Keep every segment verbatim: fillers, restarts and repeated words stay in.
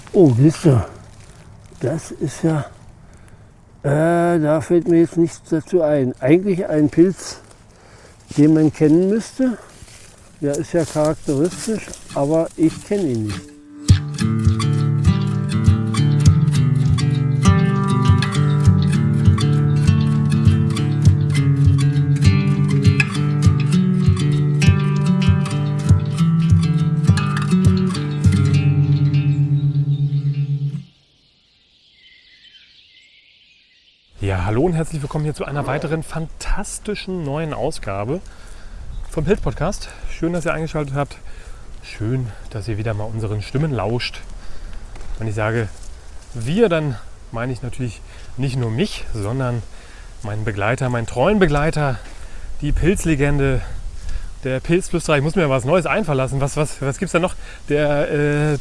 Oh, siehst du, das ist ja, äh, da fällt mir jetzt nichts dazu ein. Eigentlich ein Pilz, den man kennen müsste. Der ist ja charakteristisch, aber ich kenne ihn nicht. Ja, hallo und herzlich willkommen hier zu einer weiteren fantastischen neuen Ausgabe vom Pilz-Podcast. Schön, dass ihr eingeschaltet habt. Schön, dass ihr wieder mal unseren Stimmen lauscht. Wenn ich sage wir, dann meine ich natürlich nicht nur mich, sondern meinen Begleiter, meinen treuen Begleiter, die Pilzlegende, der Pilzflüsterer. Ich muss mir was Neues einfallen lassen. Was, was, was gibt es da noch? Der äh,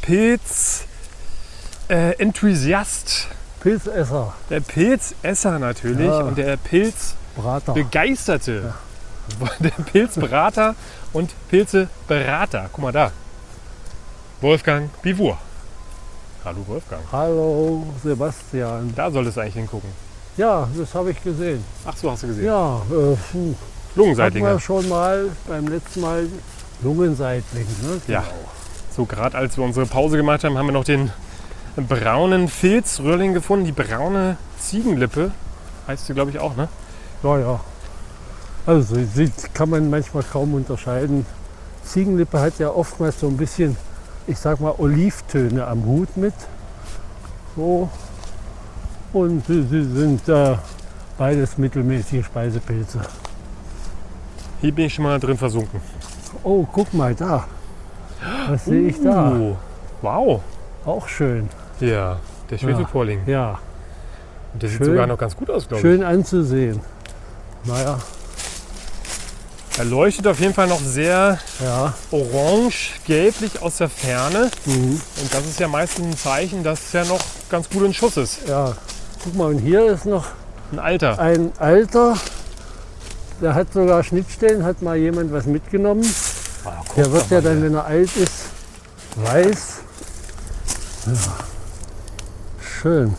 Pilz-Enthusiast. Äh, Pilzesser. Der Pilzesser natürlich Ja. und der Pilzbegeisterte. Ja. Der Pilzberater und Pilzeberater. Guck mal da. Wolfgang Bivur. Hallo Wolfgang. Hallo Sebastian. Da soll es eigentlich hingucken. Ja, das habe ich gesehen. Ach so, hast du gesehen. Ja, äh, hatten Lungenseitlinge. wir schon mal beim letzten Mal Lungenseitling. Ne? Ja. So gerade als wir unsere Pause gemacht haben, haben wir noch den braunen Filzröhrling gefunden. Die braune Ziegenlippe heißt sie, glaube ich, auch, ne? Ja, ja. Also sie kann man manchmal kaum unterscheiden. Ziegenlippe hat ja oftmals so ein bisschen, ich sag mal, Olivtöne am Hut mit. So. Und sie, sie sind äh, beides mittelmäßige Speisepilze. Hier bin ich schon mal drin versunken. Oh, guck mal da. Was sehe ich da? Uh, wow. Auch schön. Ja, der Schwefelporling. Ja, Und der sieht Schön. sogar noch ganz gut aus, glaube ich. schön anzusehen. Naja, Er leuchtet auf jeden Fall noch sehr ja. orange-gelblich aus der Ferne. Mhm. Und das ist ja meistens ein Zeichen, dass er noch ganz gut in Schuss ist. Ja. Guck mal, und hier ist noch Ein Alter. ein alter, der hat sogar Schnittstellen, hat mal jemand was mitgenommen. Ah, guck Der doch wird ja mal dann, hier. wenn er alt ist, weiß. Ja. Schön.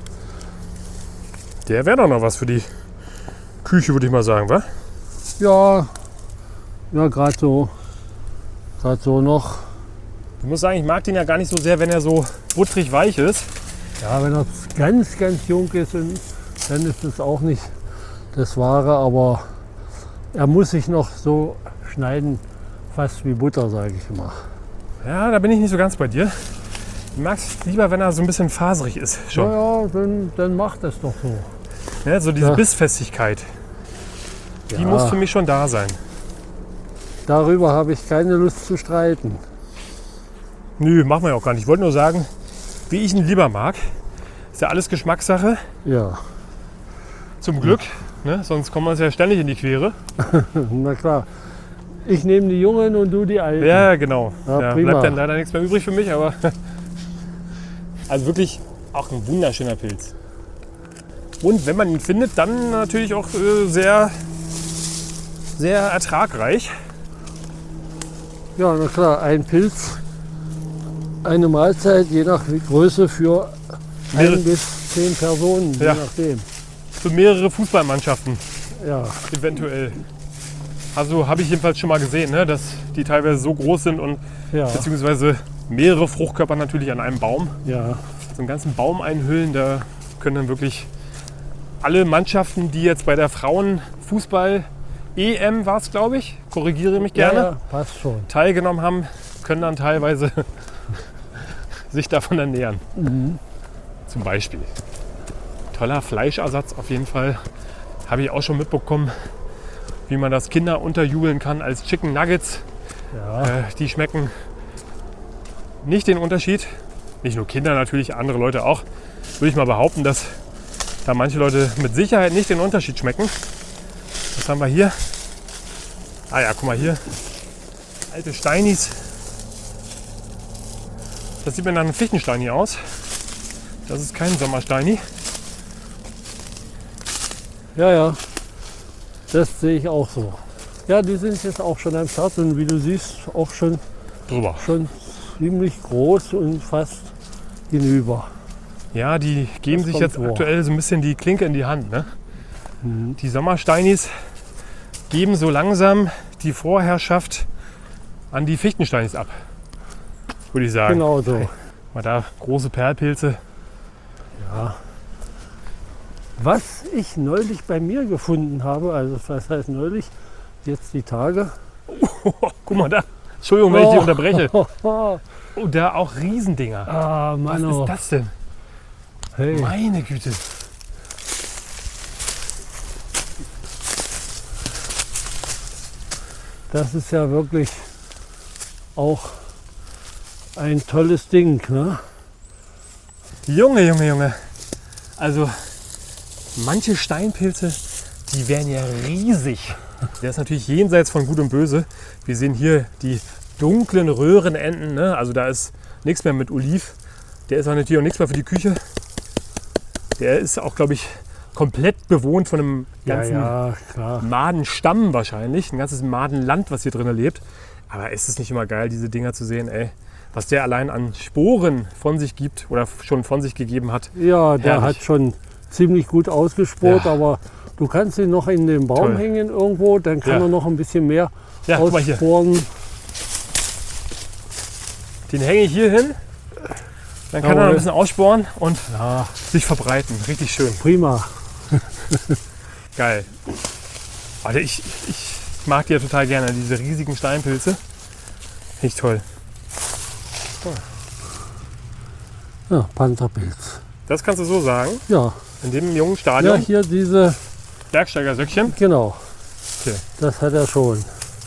Der wäre doch noch was für die Küche, würde ich mal sagen, wa? Ja, ja, gerade so, gerade so noch. Ich muss sagen, ich mag den ja gar nicht so sehr, wenn er so butterig weich ist. Ja, wenn er ganz, ganz jung ist, und dann ist es auch nicht das Wahre, aber er muss sich noch so schneiden, fast wie Butter, sage ich immer. Ja, da bin ich nicht so ganz bei dir. Ich mag es lieber, wenn er so ein bisschen faserig ist. Schon. Ja, ja, dann, dann macht das doch so. Ja, so diese Ja. Bissfestigkeit, die Ja. muss für mich schon da sein. Darüber habe ich keine Lust zu streiten. Nö, machen wir ja auch gar nicht. Ich wollte nur sagen, wie ich ihn lieber mag. Ist ja alles Geschmackssache. Ja, Zum Glück. Ne? Sonst kommen wir uns ja ständig in die Quere. na klar. Ich nehme die Jungen und du die Alten. Ja, genau. Ja, Ja, prima. bleibt dann leider nichts mehr übrig für mich, aber also wirklich auch ein wunderschöner Pilz. Und wenn man ihn findet, dann natürlich auch äh, sehr, sehr ertragreich. Ja, na klar, ein Pilz, eine Mahlzeit, je nach Größe für Mehrere- ein bis zehn Personen, Ja. je nachdem. Für mehrere Fußballmannschaften Ja, eventuell. Also habe ich jedenfalls schon mal gesehen, ne, dass die teilweise so groß sind und ja, beziehungsweise mehrere Fruchtkörper natürlich an einem Baum. ja. So einen ganzen Baum einhüllen, da können dann wirklich alle Mannschaften, die jetzt bei der Frauenfußball-E M war es, glaube ich, korrigiere mich gerne, Ja, ja, passt schon. teilgenommen haben, können dann teilweise sich davon ernähren. Mhm. Zum Beispiel. Toller Fleischersatz auf jeden Fall. Habe ich auch schon mitbekommen, wie man das Kinder unterjubeln kann als Chicken Nuggets. Ja, Äh, die schmecken nicht den Unterschied. Nicht nur Kinder, natürlich andere Leute auch. Würde ich mal behaupten, dass da manche Leute mit Sicherheit nicht den Unterschied schmecken. Was haben wir hier? Ah ja, guck mal hier. Alte Steinis. Das sieht mir nach einem Fichtensteini aus. Das ist kein Sommersteini. ja, ja. Das sehe ich auch so. Ja, die sind jetzt auch schon am Start und wie du siehst, auch schon, Drüber. schon ziemlich groß und fast hinüber. Ja, die geben Das sich kommt jetzt vor. aktuell so ein bisschen die Klinke in die Hand. Ne? Mhm. Die Sommersteinis geben so langsam die Vorherrschaft an die Fichtensteinis ab, würde ich sagen. Genau so. Mal da große Perlpilze. Ja. Was ich neulich bei mir gefunden habe, also was heißt neulich, jetzt die Tage. Oh, guck mal da. Entschuldigung, wenn ich dich Oh. unterbreche. ah, Oh, da auch Riesendinger. Was Mann, ist oh. das denn? Hey. Meine Güte. Das ist ja wirklich auch ein tolles Ding. Ne? Junge, Junge, Junge. Also manche Steinpilze, die wären ja riesig. Der ist natürlich jenseits von Gut und Böse. Wir sehen hier die dunklen Röhrenenden. Ne? Also da ist nichts mehr mit Oliv. Der ist auch natürlich auch nichts mehr für die Küche. Der ist auch, glaube ich, komplett bewohnt von einem Ja, ganzen ja, klar. Madenstamm wahrscheinlich. Ein ganzes Madenland, was hier drin lebt. Aber ist es nicht immer geil, diese Dinger zu sehen, ey? Was der allein an Sporen von sich gibt oder schon von sich gegeben hat. Ja, der Herrlich. hat schon ziemlich gut ausgespurt, Ja. aber du kannst ihn noch in den Baum Toll. hängen irgendwo, dann kann Ja. er noch ein bisschen mehr Ja, guck mal hier. aussporen. Den hänge ich hier hin. Dann kann er noch Jawohl. ein bisschen aussporen und Ja, sich verbreiten. Richtig schön. prima. Geil. Alter, ich, ich mag die ja total gerne, diese riesigen Steinpilze. Finde ich toll. Ja, Pantherpilz. Das kannst du so sagen, Ja, in dem jungen ja, Stadion. hier diese, Bergsteigersöckchen. genau. Okay. Das hat er schon.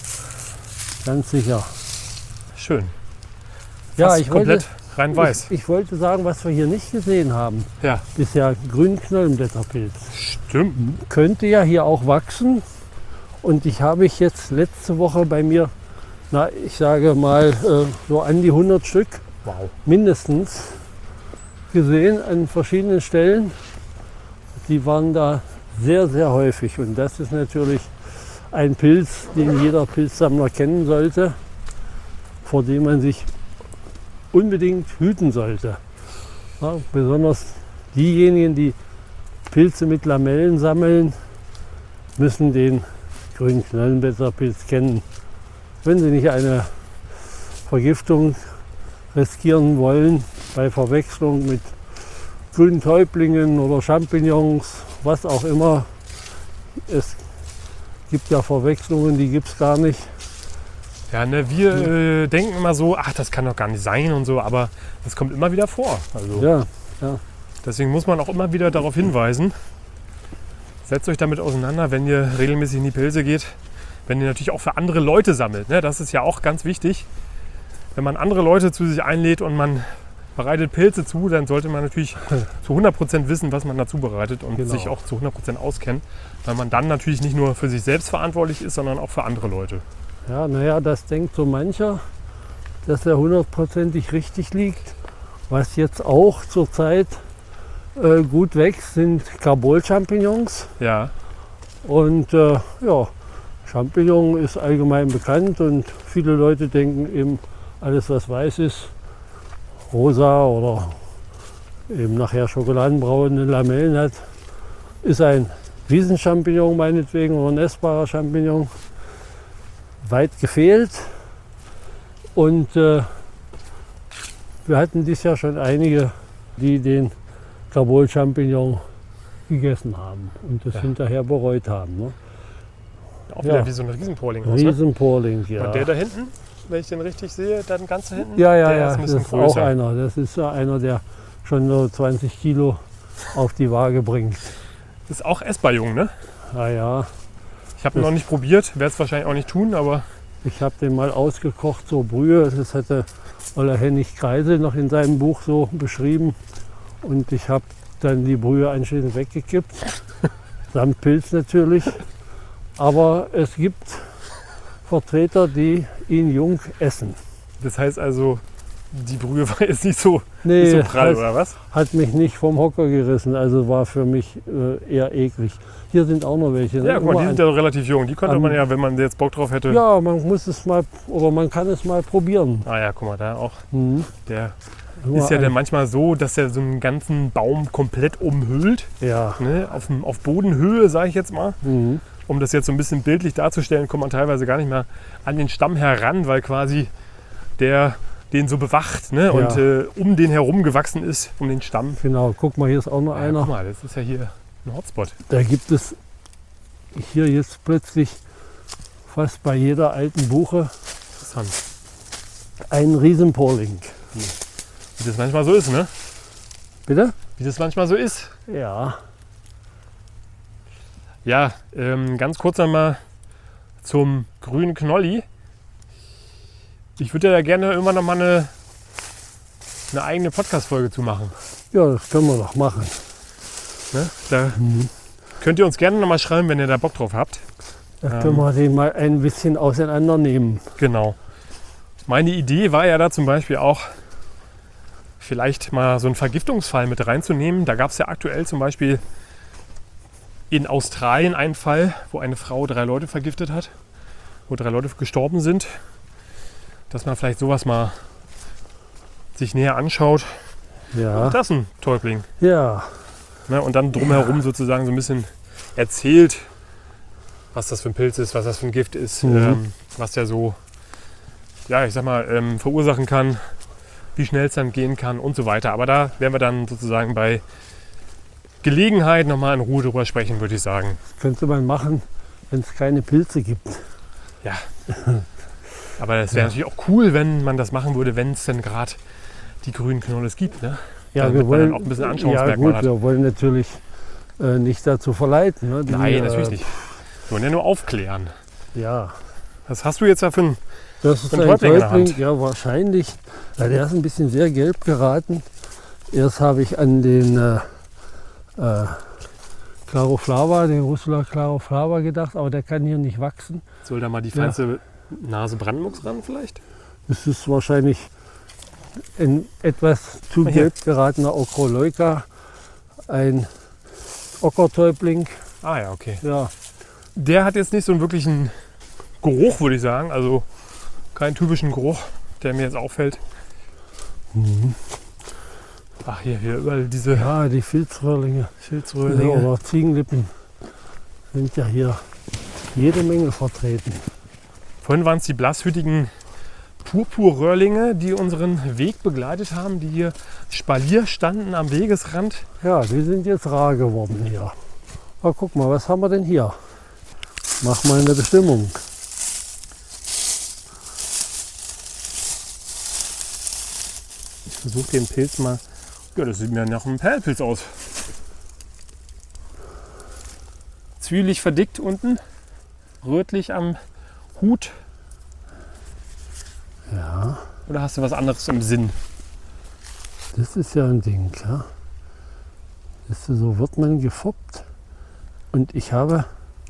Ganz sicher. Schön. Ja, Fast ich wollte, komplett rein weiß. ich, ich wollte sagen, was wir hier nicht gesehen haben. Ja, Bisher Grünknollenblätterpilz. stimmt. Könnte ja hier auch wachsen. Und ich habe ich jetzt letzte Woche bei mir, na, ich sage mal, äh, so an die hundert Stück Wow. mindestens gesehen an verschiedenen Stellen. Die waren da sehr, sehr häufig. Und das ist natürlich ein Pilz, den jeder Pilzsammler kennen sollte, vor dem man sich unbedingt hüten sollte. Ja, besonders diejenigen, die Pilze mit Lamellen sammeln, müssen den grünen Knollenblätterpilz kennen. Wenn sie nicht eine Vergiftung riskieren wollen bei Verwechslung mit grünen Täublingen oder Champignons, was auch immer. Es gibt ja Verwechslungen, die gibt es gar nicht. Ja, ne, wir äh, denken immer so, ach, das kann doch gar nicht sein und so, aber das kommt immer wieder vor. Also Ja, deswegen muss man auch immer wieder darauf hinweisen, setzt euch damit auseinander, wenn ihr regelmäßig in die Pilze geht, wenn ihr natürlich auch für andere Leute sammelt. Ne? Das ist ja auch ganz wichtig. Wenn man andere Leute zu sich einlädt und man bereitet Pilze zu, dann sollte man natürlich zu hundert Prozent wissen, was man dazu bereitet und Genau. sich auch zu hundert Prozent auskennen, weil man dann natürlich nicht nur für sich selbst verantwortlich ist, sondern auch für andere Leute. ja, naja, das denkt so mancher, dass er hundertprozentig richtig liegt. Was jetzt auch zurzeit äh, gut wächst, sind Carbol-Champignons. Ja, Und äh, ja, Champignon ist allgemein bekannt und viele Leute denken eben, alles was weiß ist, rosa oder eben nachher schokoladenbraune Lamellen hat, ist ein Wiesenchampignon meinetwegen oder ein essbarer Champignon. Weit gefehlt. Und äh, wir hatten dieses Jahr schon einige, die den Carbol-Champignon gegessen haben und das Ja. hinterher bereut haben. Ne? auch wieder Ja. wie so ein Riesenporling aus. Ne? Riesenporling, ja. Und der da hinten, wenn ich den richtig sehe, dann ganz da hinten, Ja, ja, der ja, ist ein das bisschen ist auch größer. einer. Das ist ja einer, der schon so zwanzig Kilo auf die Waage bringt. Ist auch essbar jung, ne? Ah ja, Ich habe ihn noch nicht probiert, werde es wahrscheinlich auch nicht tun, aber ich habe den mal ausgekocht zur Brühe. Das hatte Oller Hennig Kreisel noch in seinem Buch so beschrieben. Und ich habe dann die Brühe anschließend weggekippt. Samt Pilz natürlich. Aber es gibt Vertreter, die ihn jung essen. das heißt also, die Brühe war jetzt nicht so, Nee, nicht so prall, das oder was? hat mich nicht vom Hocker gerissen. Also war für mich äh, eher eklig. Hier sind auch noch welche. ne? Ja, guck mal, die Immer sind ja noch relativ jung. Die könnte an- man ja, wenn man jetzt Bock drauf hätte. Ja, man muss es mal, oder man kann es mal probieren. Ah ja, guck mal, da auch Mhm. der Nur ist ja ein- dann manchmal so, dass er so einen ganzen Baum komplett umhüllt. Ja. Ne? Auf, dem- auf Bodenhöhe, sage ich jetzt mal. Mhm. Um das jetzt so ein bisschen bildlich darzustellen, kommt man teilweise gar nicht mehr an den Stamm heran, weil quasi der den so bewacht, ne? Und Ja. äh, um den herum gewachsen ist, um den Stamm. Genau, guck mal, hier ist auch noch Ja, einer. guck mal, das ist ja hier ein Hotspot. Da gibt es hier jetzt plötzlich fast bei jeder alten Buche Interessant. einen Riesenporling. Wie das manchmal so ist, ne? Bitte? Wie das manchmal so ist. Ja. Ja, ähm, ganz kurz einmal zum grünen Knolli. Ich würde ja gerne immer noch mal eine, eine eigene Podcast-Folge zu machen. Ja, das können wir doch machen. Ne? Da Mhm. könnt ihr uns gerne noch mal schreiben, wenn ihr da Bock drauf habt. Da Ähm. können wir den mal ein bisschen auseinandernehmen. Genau. Meine Idee war ja da zum Beispiel auch, vielleicht mal so einen Vergiftungsfall mit reinzunehmen. Da gab es ja aktuell zum Beispiel in Australien einen Fall, wo eine Frau drei Leute vergiftet hat, wo drei Leute gestorben sind. Dass man vielleicht sowas mal sich näher anschaut. Ja. Das ist ein Täubling. Ja. Ne? Und dann drumherum sozusagen so ein bisschen erzählt, was das für ein Pilz ist, was das für ein Gift ist, Mhm. ähm, was der so, ja, ich sag mal, ähm, verursachen kann, wie schnell es dann gehen kann und so weiter. Aber da werden wir dann sozusagen bei Gelegenheit nochmal in Ruhe drüber sprechen, würde ich sagen. Könnte man machen, wenn es keine Pilze gibt. Ja. Aber es wäre natürlich auch cool, wenn man das machen würde, wenn es denn gerade die grünen Knolles gibt. Ne? Ja, Damit wir man wollen dann auch ein bisschen ja, Anschauungsmerkmal gut, hat. wir wollen natürlich äh, nicht dazu verleiten. Ne? Die, Nein, natürlich äh, nicht. Wir wollen ja nur aufklären. Ja, Was hast du jetzt da für ein... das ist Ein ein Täubling in der Täubling, Hand. ja wahrscheinlich. Ja, der ist ein bisschen sehr gelb geraten. Erst habe ich an den äh, äh, Claroflava, den Russula Claroflava gedacht, aber der kann hier nicht wachsen. Soll da mal die Ja. feinste Nase Brandenburgs ran vielleicht? Es ist wahrscheinlich ein etwas zu Hier. gelb geratener Ochroleuca, ein Ockertäubling. Ah ja, okay. Ja, Der hat jetzt nicht so einen wirklichen Geruch, würde ich sagen. Also keinen typischen Geruch, der mir jetzt auffällt. Ach, hier, hier überall diese ja die Filzröhrlinge ja, Filzröhrlinge. oder Ziegenlippen sind ja hier jede Menge vertreten. Vorhin waren es die blasshütigen Purpurröhrlinge, die unseren Weg begleitet haben, die hier Spalier standen am Wegesrand. Ja, die sind jetzt rar geworden hier. Aber guck mal, was haben wir denn hier? Mach mal eine Bestimmung. Ich versuche den Pilz mal. Ja, das sieht mir nach einem Perlpilz aus. Zwielig verdickt unten, rötlich am Hut. Ja, Oder hast du was anderes im Sinn? das ist ja ein Ding. Ja. Das ist, so wird man gefoppt. Und ich habe,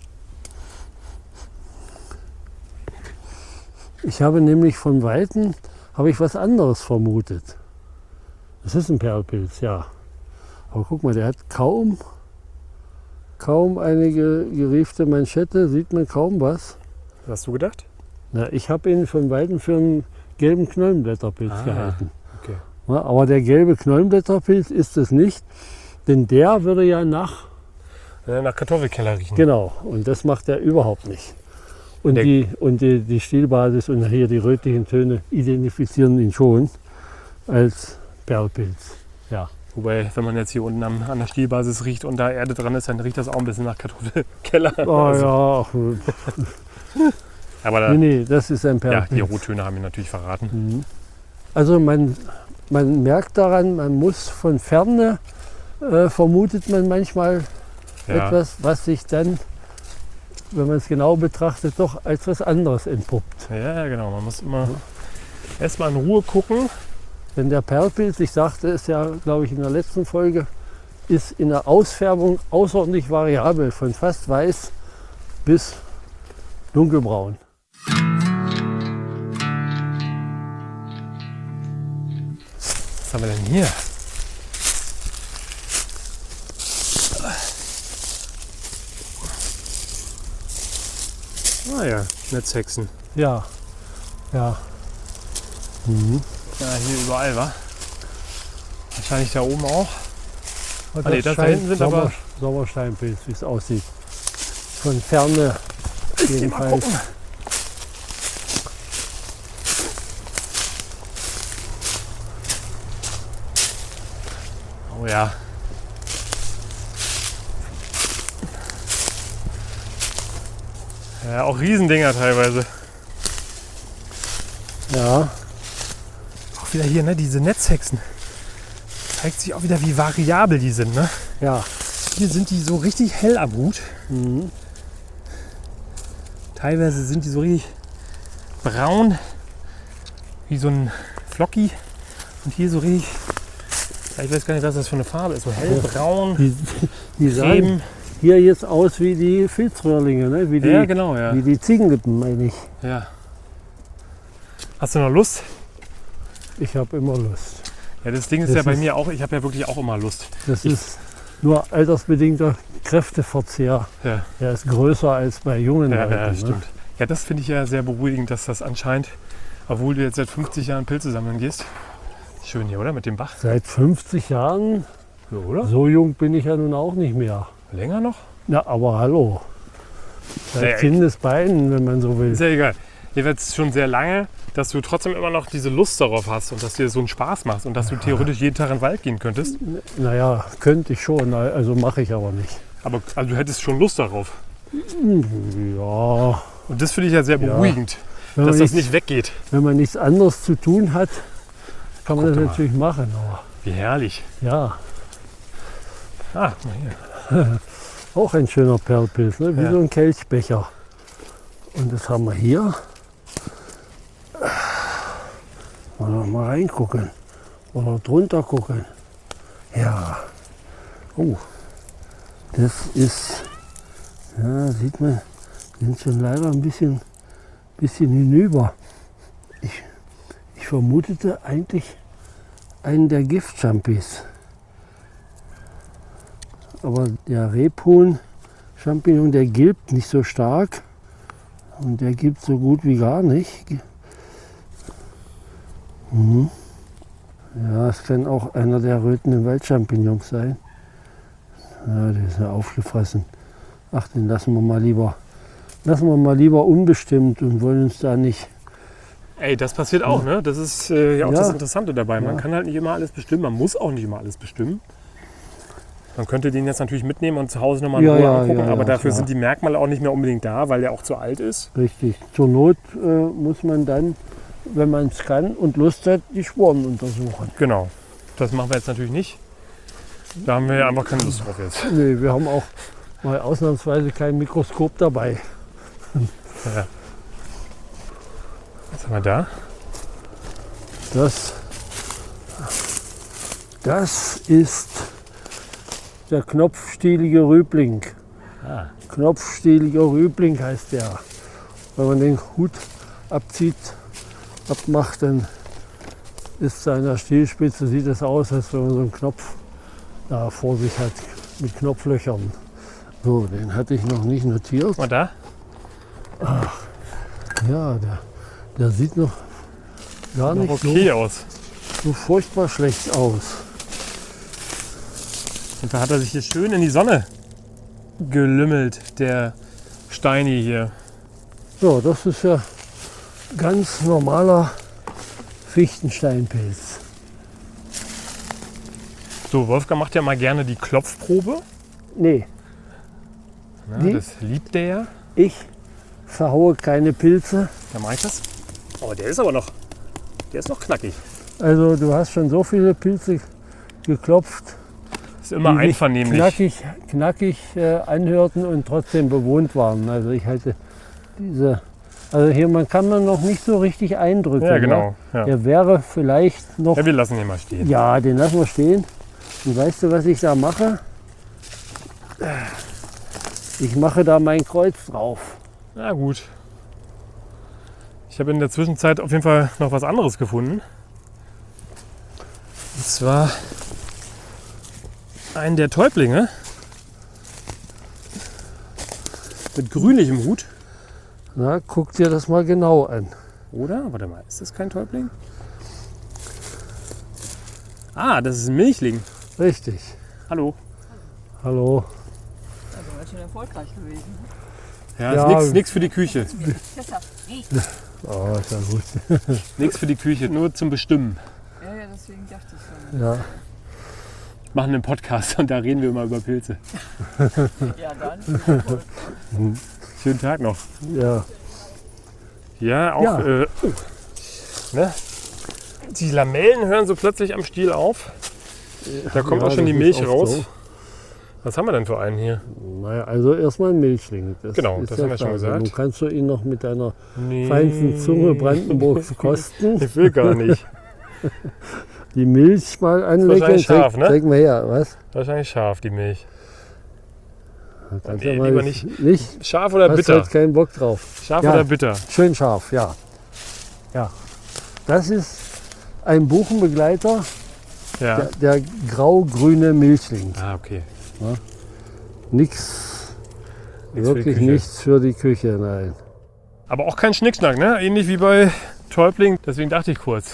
ich habe nämlich von Weitem habe ich was anderes vermutet. Das ist ein Perlpilz, ja. Aber guck mal, der hat kaum, kaum eine ge- geriefte Manschette, sieht man kaum was. Was hast du gedacht? Na, ich habe ihn von Weitem für einen gelben Knollenblätterpilz Ah. gehalten. Okay. Ja, aber der gelbe Knollenblätterpilz ist es nicht, denn der würde ja nach, Äh, Nach Kartoffelkeller riechen. genau, und das macht er überhaupt nicht. Und, Der- die, und die, die Stielbasis und hier die rötlichen Töne identifizieren ihn schon als Perlpilz. Ja, Wobei, wenn man jetzt hier unten am, an der Stielbasis riecht und da Erde dran ist, dann riecht das auch ein bisschen nach Kartoffelkeller. oh, Also, ja, ach, Aber da, nee, nee, das ist ein ja, Perlpilz. die Rottöne haben ihn natürlich verraten. Mhm. Also man, man merkt daran, man muss von Ferne, äh, vermutet man manchmal Ja. etwas, was sich dann, wenn man es genau betrachtet, doch als was anderes entpuppt. ja, genau. Man muss immer erstmal in Ruhe gucken. Denn der Perlpilz, ich sagte es ja, glaube ich, in der letzten Folge, ist in der Ausfärbung außerordentlich variabel, von fast weiß bis dunkelbraun. Was haben wir denn hier? Ah ja, Netzhexen. Ja, ja. Mhm. Ja, hier überall, wa? Wahrscheinlich da oben auch. Und Ah, nee, das da hinten sind Sommer, aber- Sommersteinpilz, wie es aussieht. Von Ferne Mal jedenfalls. gucken. Oh ja. Ja, auch Riesendinger teilweise. Ja, Auch wieder hier, ne, diese Netzhexen. Zeigt sich auch wieder, wie variabel die sind, ne? ja. Hier sind die so richtig hell am Hut. Mhm. Teilweise sind die so richtig braun, wie so ein Flocki. Und hier so richtig, ja, ich weiß gar nicht, was das für eine Farbe ist, so hellbraun, Die, die sahen Creme. hier jetzt aus wie die Filzröhrlinge, ne? wie, die, Ja, genau, ja. wie die Ziegenlippen, meine ich. ja. Hast du noch Lust? Ich habe immer Lust. Ja, das Ding ist Das ja bei ist- mir auch, ich habe ja wirklich auch immer Lust. Das Ich- ist nur altersbedingter Kräfteverzehr. Ja, Der ist größer als bei jungen ja, Leuten. ja ne? stimmt. Ja, das finde ich ja sehr beruhigend, dass das anscheinend, obwohl du jetzt seit fünfzig Jahren Pilze sammeln gehst, schön hier, oder? Mit dem Bach. Seit fünfzig Jahren, Ja, oder? so jung bin ich ja nun auch nicht mehr. Länger noch? Na, aber hallo. Seit Ja, Kindesbeinen, wenn man so will. Ist ja egal. Jedenfalls schon sehr lange, dass du trotzdem immer noch diese Lust darauf hast und dass dir so einen Spaß macht und dass du theoretisch jeden Tag in den Wald gehen könntest. Naja, könnte ich schon, also mache ich aber nicht. Aber also du hättest schon Lust darauf. Ja, Und das finde ich ja sehr Ja. beruhigend, wenn dass man, das nichts, nicht weggeht. wenn man nichts anderes zu tun hat, kann man Guck das doch mal. natürlich machen. Aber Wie herrlich. ja, Ah, guck mal hier. auch ein schöner Perlpilz, ne? wie Ja. so ein Kelchbecher. Und das haben wir hier. Mal, mal reingucken oder drunter gucken. Ja. Oh, das ist, ja, sieht man, sind schon leider ein bisschen, bisschen hinüber. Ich, ich vermutete eigentlich einen der Giftchampis. Aber der Rebhuhn-Champignon, der gilbt nicht so stark und der gibt so gut wie gar nicht. Mhm. Ja, es kann auch einer der rötenden Waldchampignons sein. Ja, der ist ja aufgefressen. Ach, den lassen wir mal lieber, lassen wir mal lieber unbestimmt und wollen uns da nicht. Ey, das passiert auch, ne? Das ist äh, ja auch Ja. das Interessante dabei. Man Ja. kann halt nicht immer alles bestimmen, man muss auch nicht immer alles bestimmen. Man könnte den jetzt natürlich mitnehmen und zu Hause nochmal in Ja, Ruhe ja, angucken, ja, aber ja, dafür klar. sind die Merkmale auch nicht mehr unbedingt da, weil der auch zu alt ist. Richtig. Zur Not äh, muss man dann, wenn man es kann und Lust hat, die Sporen untersuchen. Genau. Das machen wir jetzt natürlich nicht. Da haben wir ja einfach keine Lust drauf jetzt. Nee, wir haben auch mal ausnahmsweise kein Mikroskop dabei. Ja. Was haben wir da? Das, das ist der knopfstielige Rübling. Ah. Knopfstieliger Rübling heißt der. Wenn man den Hut abzieht, abmacht, dann ist seiner Stielspitze, sieht es aus, als wenn man so einen Knopf da vor sich hat mit Knopflöchern. So, den hatte ich noch nicht notiert. Guck mal da. Ja, der, der sieht noch gar Noch nicht okay aus. so, so furchtbar schlecht aus. Und da hat er sich hier schön in die Sonne gelümmelt, der Steini hier. So, das ist ja ganz normaler Fichtensteinpilz. So, Wolfgang macht ja mal gerne die Klopfprobe. Nee, Na, Die? das liebt der ja. ich verhaue keine Pilze. Da mache ich das. Oh, der ist aber noch, der ist noch knackig. Also du hast schon so viele Pilze geklopft, Ist immer die sich einvernehmlich. knackig, knackig äh, anhörten und trotzdem bewohnt waren. Also ich halte diese, also hier man kann man noch nicht so richtig eindrücken. Ja, Ne? genau. Ja. Der wäre vielleicht noch, Ja, wir lassen ihn mal stehen. ja, den lassen wir stehen. Und weißt du, was ich da mache? Ich mache da mein Kreuz drauf. Na gut. Ich habe in der Zwischenzeit auf jeden Fall noch was anderes gefunden. Und zwar einen der Täublinge mit grünlichem Hut. Na, guck dir das mal genau an. Oder? Warte mal, ist das kein Täubling? Ah, das ist ein Milchling. Richtig. Hallo. Hallo. Also ganz schön erfolgreich gewesen. Ja, Ja. ist nichts für die Küche. Oh, ist ja gut. Nichts für die Küche, nur zum Bestimmen. Ja, ja, deswegen dachte ich schon. Ja. Wir machen einen Podcast und da reden wir immer über Pilze. Ja, dann. Schönen Tag noch. Ja. Ja, auch. Ja. Äh, oh, ne? Die Lamellen hören so plötzlich am Stiel auf. Da kommt Ja, auch schon die das Milch ist oft raus. so. Was haben wir denn für einen hier? Naja, also erstmal ein Milchling. Das Genau, ist das ja haben wir schon klar. gesagt. Nun kannst du ihn noch mit deiner Nee. feinsten Zunge Brandenburgs kosten. Ich will gar nicht. Die Milch mal anlecken. wahrscheinlich scharf, zeig, ne? zeig mal her, was? Wahrscheinlich scharf, die Milch. Kannst Nee, ja mal lieber nicht. Nicht? Scharf oder Hast bitter? halt keinen Bock drauf. Scharf Ja. oder bitter? Schön scharf, ja. Ja. Das ist ein Ja. Buchenbegleiter, der, der grau-grüne Milchling. Ah, okay. Nix, Nichts für die wirklich Küche. nichts für die Küche, nein. Aber auch kein Schnickschnack, ne? Ähnlich wie bei Täubling. Deswegen dachte ich kurz.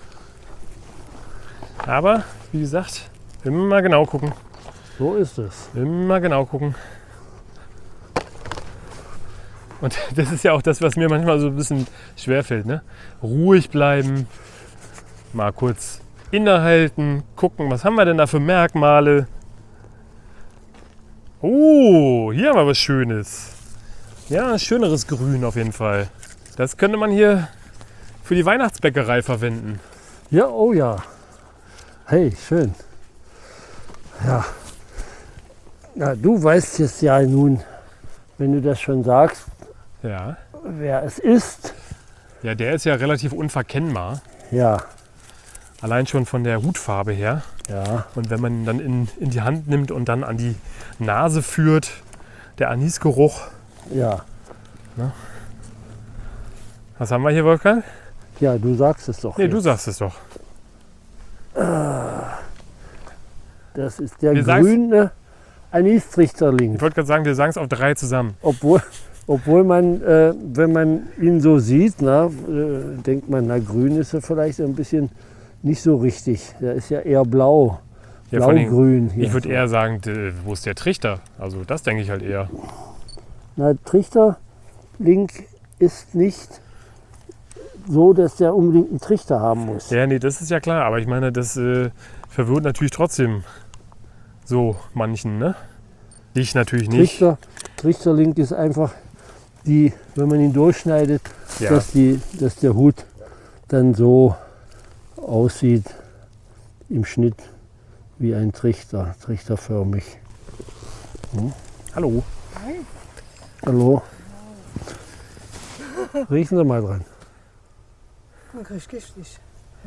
Aber, wie gesagt, immer mal genau gucken. So ist es. Immer genau gucken. Und das ist ja auch das, was mir manchmal so ein bisschen schwerfällt. Ne? Ruhig bleiben, mal kurz innehalten, gucken, was haben wir denn da für Merkmale. Oh, hier haben wir was Schönes. Ja, ein schöneres Grün auf jeden Fall. Das könnte man hier für die Weihnachtsbäckerei verwenden. Ja, oh ja. Hey, schön. Ja. Ja, du weißt jetzt ja nun, wenn du das schon sagst, Ja. wer es ist. Ja, der ist ja relativ unverkennbar. Ja, Allein schon von der Hutfarbe her. ja. Und wenn man ihn dann in, in die Hand nimmt und dann an die Nase führt, der Anisgeruch. Ja, Was haben wir hier, Wolfgang? ja, du sagst es doch. Nee, du jetzt. sagst es doch. Das ist der Wir sagen's- grüne Anistrichterling. Ich wollte gerade sagen, wir sagen es auf drei zusammen. Obwohl, obwohl man, äh, wenn man ihn so sieht, na, äh, denkt man, na grün ist er vielleicht ein bisschen nicht so richtig. Der ist ja eher blau, Ja, vor allen Dingen, blau-grün. hier. ich würde eher sagen, d- wo ist der Trichter? Also das denke ich halt eher. Na, Trichterling ist nicht so, dass der unbedingt einen Trichter haben muss. Ja, nee, das ist ja klar. Aber ich meine, das äh, verwirrt natürlich trotzdem so manchen, ne? Ich natürlich nicht. Trichter, Trichterling ist einfach die, wenn man ihn durchschneidet, Ja. dass, die, dass der Hut dann so aussieht im Schnitt wie ein Trichter, trichterförmig. Hallo. Hallo? Riechen Sie mal dran. Man kriegt giftig.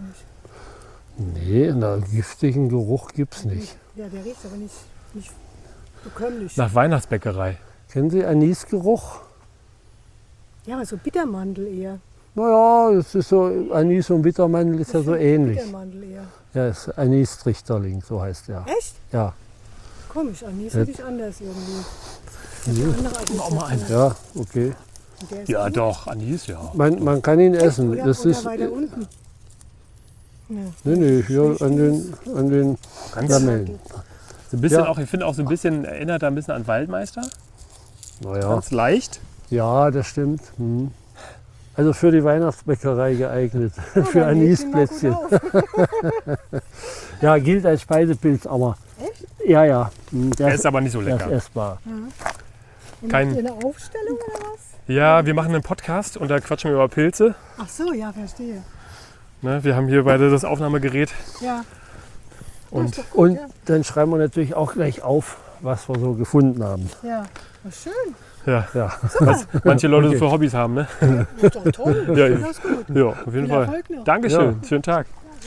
Nee, einen giftigen Geruch gibt es nicht. Ja, der riecht aber nicht, nicht bekömmlich. Nach Weihnachtsbäckerei. Kennen Sie Anisgeruch? Ja, aber so Bittermandel eher. Naja, es ist so, Anis und Bittermandel ist ja so ähnlich. Bittermandel eher. Ja, es ist Anis-Trichterling, so heißt der. Echt? Ja, Komisch, Anis Ja. hätte ich anders irgendwie. Mhm. Andere Auch mal einen. ja, okay. Und der ist Ja, gut. doch, Anis, ja. Man, man kann ihn essen. Oder, Das oder ist, weiter unten. Ja. nee, nee, hier an den, an den Ganz Lamellen. so ein bisschen Ja. auch, ich finde auch so ein bisschen, erinnert er ein bisschen an Waldmeister. Naja, Ganz leicht. ja, das stimmt. Hm. Also für die Weihnachtsbäckerei geeignet, Ja, für dann lädt ihn mal gut Anisplätzchen. auf. Ja, gilt als Speisepilz, aber Echt? ja, ja, hm, der Er ist aber nicht so der ist lecker. essbar. Und Kein- macht ihr eine Aufstellung oder was? Ja, wir machen einen Podcast und da quatschen wir über Pilze. Ach so, ja, verstehe. Ne, wir haben hier beide das Aufnahmegerät. Ja. Und- ist doch gut, Und ja. dann schreiben wir natürlich auch gleich auf, was wir so gefunden haben. Ja, was schön. Ja, Ja, was manche Leute Okay. so für Hobbys haben, ne? Ist doch toll. Ja, Ja, ist gut. Ja, auf jeden Viel Fall. Erfolg noch. Dankeschön, schönen Tag.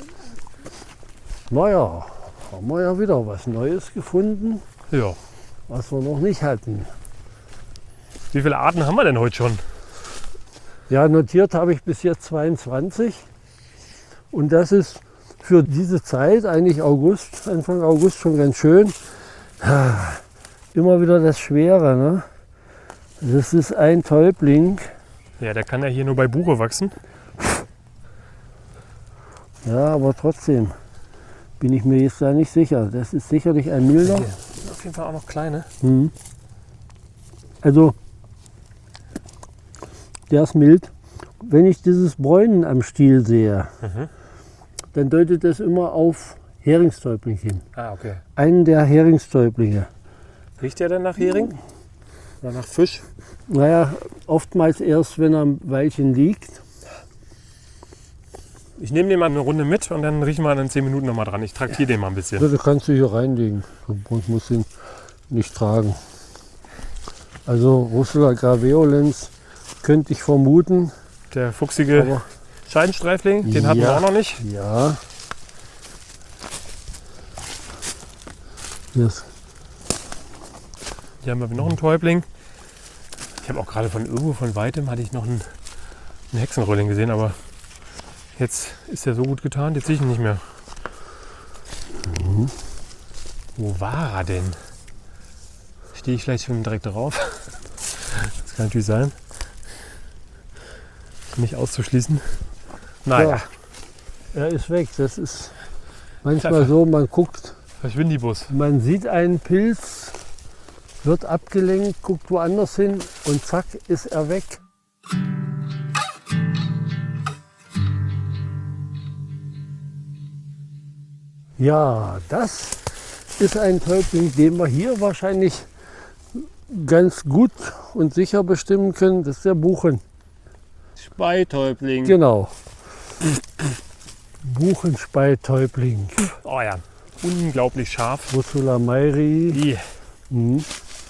naja, haben wir ja wieder was Neues gefunden, Ja. was wir noch nicht hatten. Wie viele Arten haben wir denn heute schon? Ja, notiert habe ich bis jetzt zweiundzwanzig. Und das ist für diese Zeit, eigentlich August, Anfang August schon ganz schön. Immer wieder das Schwere, ne? Das ist ein Täubling. Ja, der kann ja hier nur bei Buche wachsen. Ja, aber trotzdem. bin ich mir jetzt da nicht sicher. Das ist sicherlich ein milder. Hier, auf jeden Fall auch noch kleine. Mhm. Also, der ist mild. Wenn ich dieses Bräunen am Stiel sehe, Mhm. dann deutet das immer auf Heringstäubling hin. Ah, okay. Einen der Heringstäublinge. Riecht der denn nach Hering? Oder nach Fisch? Naja, oftmals erst, wenn er ein Weilchen liegt. Ich nehme den mal eine Runde mit und dann riechen wir in zehn Minuten nochmal dran. Ich traktiere den mal ein bisschen. Ja, du kannst du hier reinlegen. Du musst ihn nicht tragen. Also Russula graveolens könnte ich vermuten. Der fuchsige Aber Scheidenstreifling, den hatten wir Ja. auch noch nicht. ja. Hier ist, Hier haben wir noch einen Täubling. Ich habe auch gerade von irgendwo von weitem hatte ich noch einen, einen Hexenröhrling gesehen, aber jetzt ist er so gut getan, jetzt sehe ich ihn nicht mehr. Mhm. Wo war er denn? Stehe ich vielleicht schon direkt drauf? Das kann natürlich sein. Nicht auszuschließen. Naja, ja, er ist weg. Das ist manchmal Einfach- so, man guckt, Verschwindibus. man sieht einen Pilz, wird abgelenkt, guckt woanders hin und zack ist er weg. Ja, das ist ein Täubling, den wir hier wahrscheinlich ganz gut und sicher bestimmen können. Das ist der Buchen. Speitäubling. Genau. Buchenspeitäubling. Oh ja, unglaublich scharf. Russula mayri. Die, Mhm.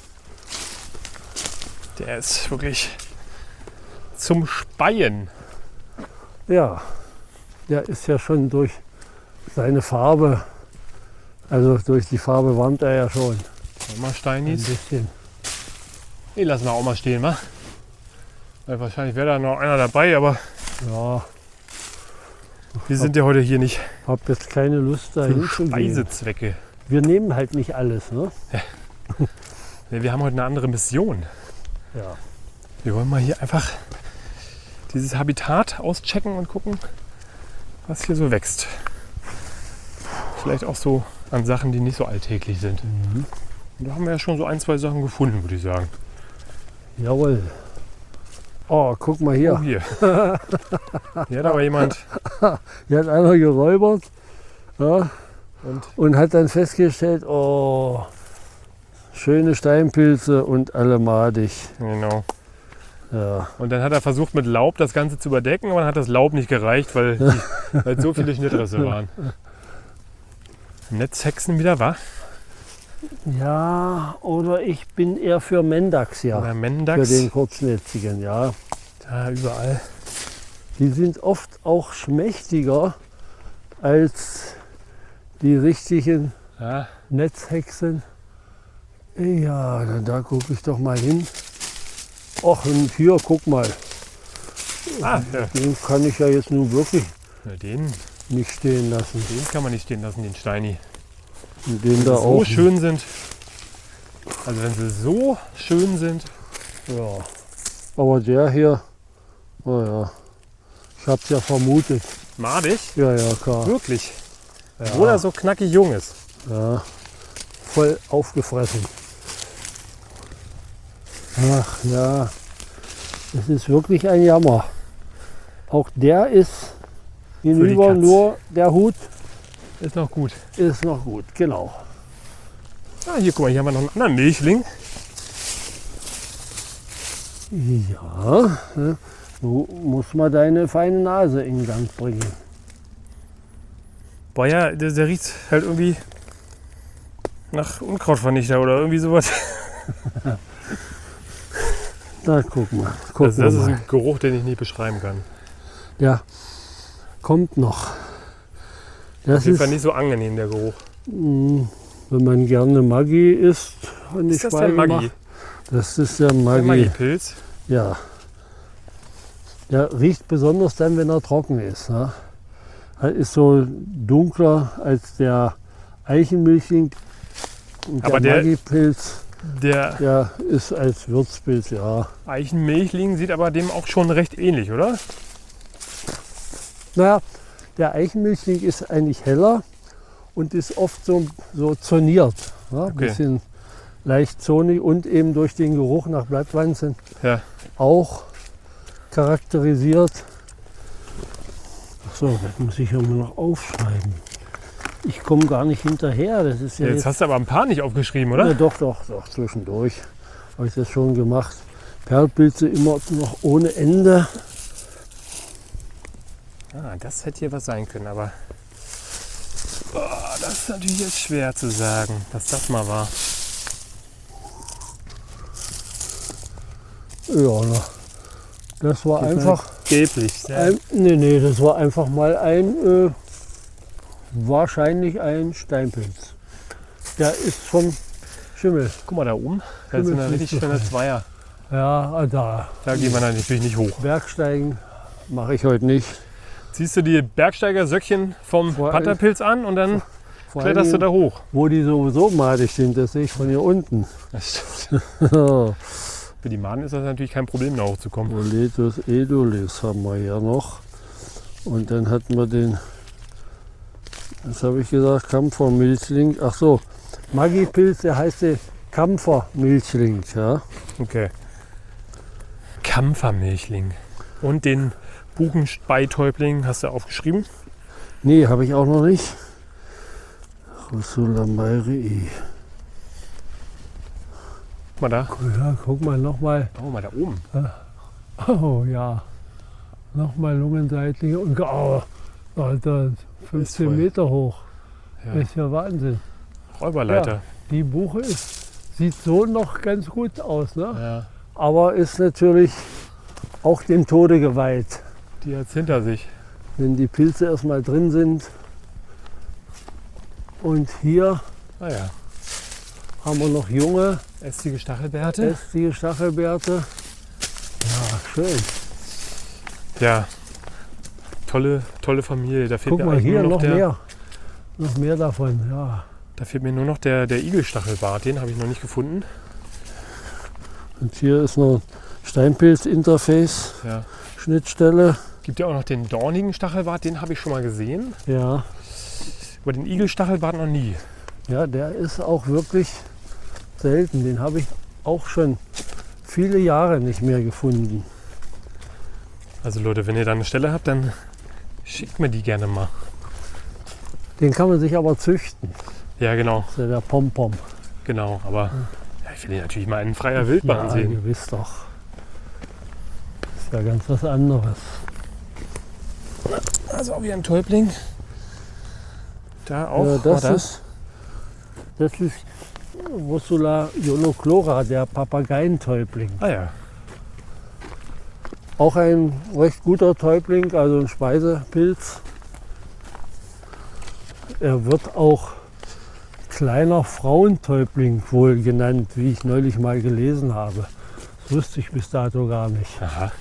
der ist wirklich zum Speien. Ja, der ist ja schon durch seine Farbe, also durch die Farbe warnt er ja schon Mal ein Steinis. bisschen. Die lassen wir auch mal stehen, wa? Weil wahrscheinlich wäre da noch einer dabei, aber Ja, wir sind ja heute hier nicht hab jetzt keine Lust da für hinzugehen. Speisezwecke. Wir nehmen halt nicht alles, ne? Ja, wir haben heute eine andere Mission. Ja. Wir wollen mal hier einfach dieses Habitat auschecken und gucken, was hier so wächst. Vielleicht auch so an Sachen, die nicht so alltäglich sind. Mhm. Und da haben wir ja schon so ein, zwei Sachen gefunden, würde ich sagen. Jawohl. Oh, guck mal hier. Oh, hier. Hier hat aber jemand Hier hat einer geräubert, ja, und und hat dann festgestellt, oh, schöne Steinpilze und alle madig. genau. Ja. Und dann hat er versucht mit Laub das Ganze zu überdecken, aber dann hat das Laub nicht gereicht, weil, die, weil so viele Schnittrisse waren. Netzhexen wieder, wa? ja, oder ich bin eher für Mendax, ja. Oder Für Mendax. den kurznetzigen, ja. Da überall. Die sind oft auch schmächtiger als die richtigen Ja, Netzhexen. Ja, dann da gucke ich doch mal hin. Ach, und hier, guck mal. ah, ja. Den kann ich ja jetzt nun wirklich Ja, den, nicht stehen lassen. den kann man nicht stehen lassen, den Steini. Und den Wenn da sie so auch. schön sind. Also wenn sie so schön sind. Ja. Aber der hier, naja, ich hab's ja vermutet. Madig. Ja, ja, klar. Wirklich. Ja, Obwohl er so knackig jung ist. ja. Voll aufgefressen. Ach ja, es ist wirklich ein Jammer. Auch der ist hinüber, Katz. nur der Hut Ist noch gut. ist noch gut, genau. Ah, hier, guck mal, hier haben wir noch einen anderen Milchling. Ja, ne, du musst mal deine feine Nase in Gang bringen. Boah, ja, der, der riecht halt irgendwie nach Unkrautvernichter oder irgendwie sowas. Na, guck mal, guck Das, das ist mal. ein Geruch, den ich nicht beschreiben kann. Ja, kommt noch. Auf Das jeden ist, Fall nicht so angenehm, der Geruch. mh, wenn man gerne Maggi isst, an die Ist das der Schweine Maggi? macht. Das ist der Der Maggi. Maggi-Pilz? Ja. Der riecht besonders dann, wenn er trocken ist. Ne? Er ist so dunkler als der Eichenmilchling. Und Aber der der- Maggi-Pilz, Der der ist als Würzpilz, ja. Eichenmilchling sieht aber dem auch schon recht ähnlich, oder? Naja, der Eichenmilchling ist eigentlich heller und ist oft so, so zoniert. Ja, ein Okay. bisschen leicht zonig und eben durch den Geruch nach Blattwanzen Ja. auch charakterisiert. Ach so, das muss ich ja immer noch aufschreiben. Ich komme gar nicht hinterher. Das ist ja Jetzt jetzt, hast du aber ein paar nicht aufgeschrieben, oder? ja, doch, doch, doch, zwischendurch habe ich das schon gemacht. Perlpilze immer noch ohne Ende. Ah, das hätte hier was sein können, aber oh, das ist natürlich jetzt schwer zu sagen, was das mal war. Ja, na, das war einfach, Gelblich. Sehr. ein, nee, nee, das war einfach mal ein, äh, wahrscheinlich ein Steinpilz. Der ist vom Schimmel. Guck mal da oben, das sind ja Himmel, richtig nicht so schöne fein. Zweier. Ja, da. Da gehen wir dann natürlich nicht hoch. Bergsteigen mache ich heute nicht. Ziehst du die Bergsteiger-Söckchen vom Vor- Patterpilz an und dann Vor kletterst du allem, da hoch. wo die sowieso madig sind, das sehe ich von hier unten. Das stimmt. Für die Maden ist das natürlich kein Problem, da hochzukommen. Boletus edulis haben wir ja noch. Und dann hatten wir den, was habe ich gesagt, Kampfermilchling. Ach so, Magipilz, der heißt der Kampfermilchling. Ja. Okay. Kampfermilchling. Und den Buchenspeitäubling hast du aufgeschrieben? Nee, habe ich auch noch nicht. Russula Mayrii. Guck mal da. Ja, guck mal nochmal. Oh, mal da oben. Oh ja. Nochmal Lungenseitlinge und oh, Alter, Ist voll. fünfzehn Meter hoch. Ja. Das ist ja Wahnsinn. Räuberleiter. Die Buche ist, sieht so noch ganz gut aus, ne? Ja. Aber ist natürlich auch dem Tode geweiht. Die hat es hinter sich. Wenn die Pilze erstmal drin sind. Und hier Ah ja. haben wir noch junge, Ästige Stachelbeerte. ästige Stachelbeerte. Ja, schön. Ja. Tolle, tolle Familie. Da fehlt Guck mir mal, eigentlich hier nur noch, noch der, mehr. Noch mehr davon, ja. Da fehlt mir nur noch der, der Igelstachelbart. Den habe ich noch nicht gefunden. Und hier ist noch ein Steinpilz-Interface, Ja. Schnittstelle. Gibt ja auch noch den dornigen Stachelbart. Den habe ich schon mal gesehen. Ja, Aber den Igelstachelbart noch nie. ja, der ist auch wirklich selten. Den habe ich auch schon viele Jahre nicht mehr gefunden. Also Leute, wenn ihr da eine Stelle habt, dann schickt mir die gerne mal. Den kann man sich aber züchten. Ja, genau. Das ist ja der Pompom. Genau. Aber ja, ich will ihn natürlich mal in freier Wildbahn Ja, sehen. gewiss doch. Ist ja ganz was anderes. Also auch wieder ein Täubling. Da auch. Ja, das oder? ist, das ist Russula ionoclora, der Papageientäubling. Ah ja. Auch ein recht guter Täubling, also ein Speisepilz. Er wird auch kleiner Frauentäubling wohl genannt, wie ich neulich mal gelesen habe. Das wusste ich bis dato gar nicht. Aha.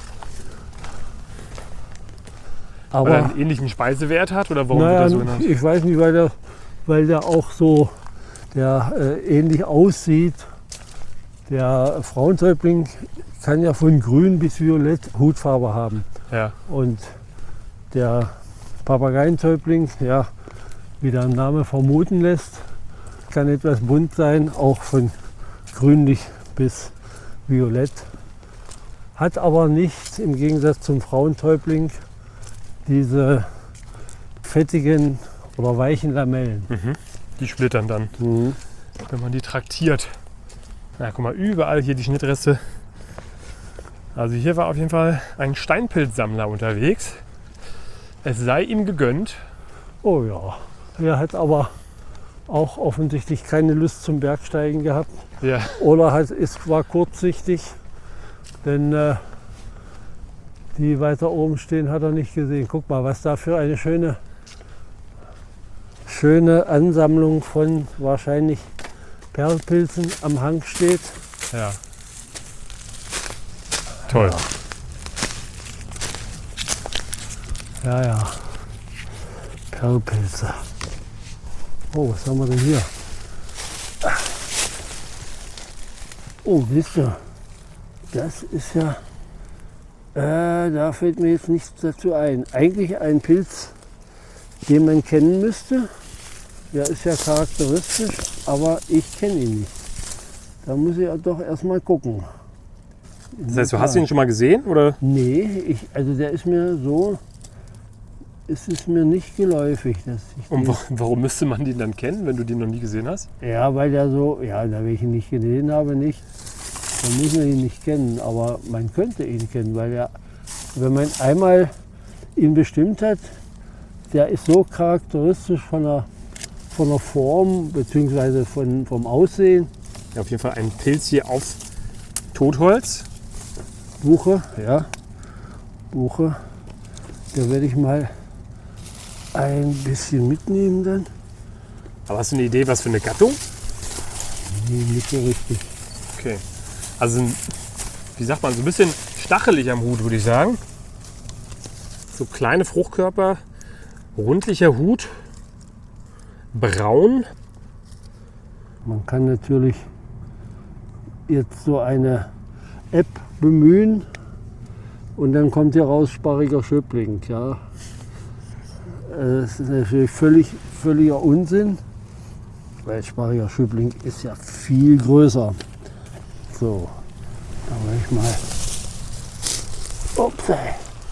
Weil er Aber einen ähnlichen Speisewert hat oder warum naja, wird er so genannt? ich weiß nicht, weil der, weil der auch so der, äh, ähnlich aussieht. Der Frauentäubling kann ja von grün bis violett Hutfarbe haben. Ja. Und der Papageientäubling, ja, wie der Name vermuten lässt, kann etwas bunt sein, auch von grünlich bis violett. Hat aber nicht, im Gegensatz zum Frauentäubling, diese fettigen oder weichen Lamellen. Mhm. Die splittern dann, Mhm. wenn man die traktiert. Na, guck mal, überall hier die Schnittreste. Also hier war auf jeden Fall ein Steinpilzsammler unterwegs. Es sei ihm gegönnt. Oh ja, er hat aber auch offensichtlich keine Lust zum Bergsteigen gehabt. Ja, Oder hat, ist, war kurzsichtig, denn äh, die weiter oben stehen hat er nicht gesehen. Guck mal, was da für eine schöne, schöne Ansammlung von wahrscheinlich Perlpilzen am Hang steht. ja. Toll. Ja, ja, Perlpilze. Oh, was haben wir denn hier? Oh, siehst du, das ist ja, äh, da fällt mir jetzt nichts dazu ein. Eigentlich ein Pilz, den man kennen müsste. Der ist ja charakteristisch, aber ich kenne ihn nicht. Da muss ich ja doch erstmal gucken. Das heißt, du hast ihn schon mal gesehen? Oder? Nee, ich, also der ist mir so, ist es mir nicht geläufig. Dass ich Und den, wa- warum müsste man den dann kennen, wenn du den noch nie gesehen hast? ja, weil der so, ja, da wenn ich ihn nicht gesehen habe, nicht, dann muss man ihn nicht kennen. Aber man könnte ihn kennen, weil er, wenn man einmal ihn bestimmt hat, der ist so charakteristisch von der, von der Form bzw. Von, vom Aussehen. Ja, auf jeden Fall ein Pilz hier auf Totholz. Buche, ja, Buche. Da werde ich mal ein bisschen mitnehmen dann. Aber hast du eine Idee, was für eine Gattung? Nee, nicht so richtig. Okay. Also, ein- wie sagt man, so ein bisschen stachelig am Hut, würde ich sagen. So kleine Fruchtkörper, rundlicher Hut, braun. Man kann natürlich jetzt so eine App bemühen und dann kommt hier raus sparriger Schöppling. Ja. Äh, Das ist natürlich völlig, völliger Unsinn, weil sparriger Schöppling ist ja viel größer. So, dann will ich mal ups, ey.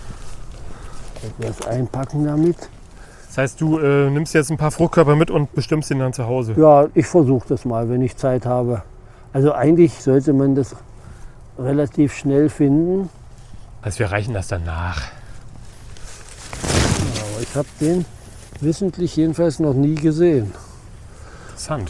etwas einpacken damit. Das heißt, du äh, nimmst jetzt ein paar Fruchtkörper mit und bestimmst ihn dann zu Hause. Ja, ich versuche das mal, wenn ich Zeit habe. Also eigentlich sollte man das relativ schnell finden. Also wir reichen das danach. Aber ich habe den wissentlich jedenfalls noch nie gesehen. Interessant.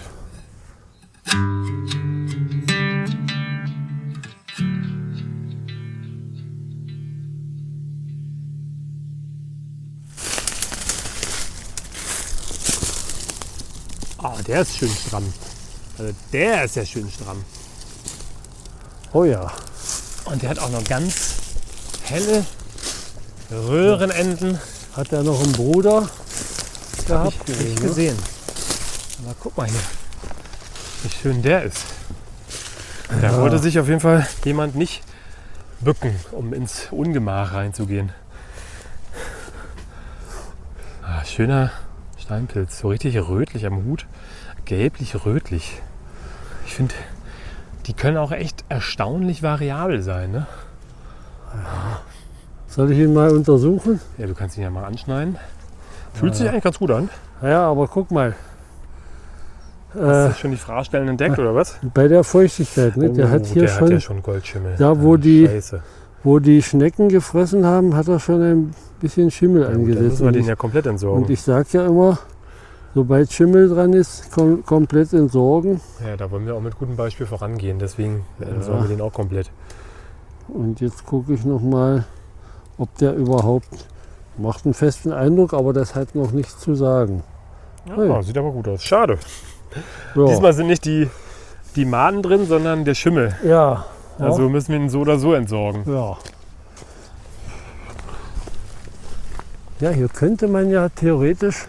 Ah, der ist schön stramm. Also der ist ja schön stramm. Oh ja, Und der hat auch noch ganz helle Röhrenenden. hat er noch einen Bruder Hab gehabt? ich nicht Nee, ne? gesehen. Aber guck mal hier, wie schön der ist. Da Ja. wollte sich auf jeden Fall jemand nicht bücken, um ins Ungemach reinzugehen. Ah, schöner Steinpilz, so richtig rötlich am Hut, gelblich-rötlich. Ich finde, die können auch echt erstaunlich variabel sein. Ne? Soll ich ihn mal untersuchen? Ja, du kannst ihn ja mal anschneiden. Fühlt sich eigentlich ganz gut an. Ja, aber guck mal. Hast Äh, du schon die Fraßstellen entdeckt oder was? bei der Feuchtigkeit, ne? der Oh, hat hier der schon, hat ja schon Goldschimmel. Da, wo Ah, die- Scheiße. wo die Schnecken gefressen haben, hat er schon ein bisschen Schimmel Ja, gut, dann angesetzt. müssen wir Und den ich, ja komplett entsorgen. und ich sage ja immer, sobald Schimmel dran ist, kom komplett entsorgen. Ja, da wollen wir auch mit gutem Beispiel vorangehen. Deswegen entsorgen wir den auch komplett. Und jetzt gucke ich noch mal, ob der überhaupt macht einen festen Eindruck, aber das hat noch nichts zu sagen. Ja, Hey. sieht aber gut aus. Schade. Ja, Diesmal sind nicht die, die Maden drin, sondern der Schimmel. ja, ja, Also müssen wir ihn so oder so entsorgen. ja. Ja, hier könnte man ja theoretisch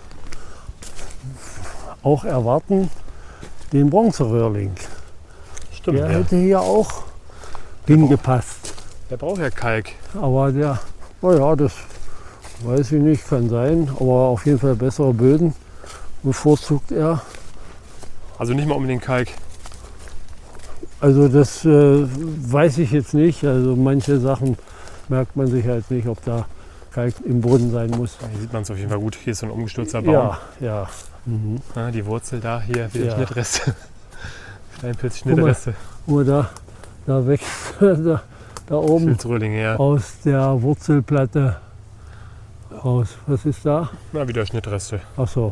auch erwarten, den Bronzeröhrling. Stimmt. Der Ja. hätte hier auch hingepasst. Der braucht ja Kalk. Aber der, naja, das weiß ich nicht, kann sein. Aber auf jeden Fall bessere Böden bevorzugt er. Also nicht mal unbedingt Kalk. Also das äh, weiß ich jetzt nicht. Also manche Sachen merkt man sich halt nicht, ob da Kalk im Boden sein muss. Hier sieht man es auf jeden Fall gut. Hier ist so ein umgestürzter Baum. Ja, ja. Mhm. Ah, die Wurzel da, hier wieder Ja. Schnittreste. Steinpilz-Schnittreste. Oder da, da wächst da, da oben Schildsröhling her. aus der Wurzelplatte raus. Was ist da? Na, wieder Schnittreste. Ach so.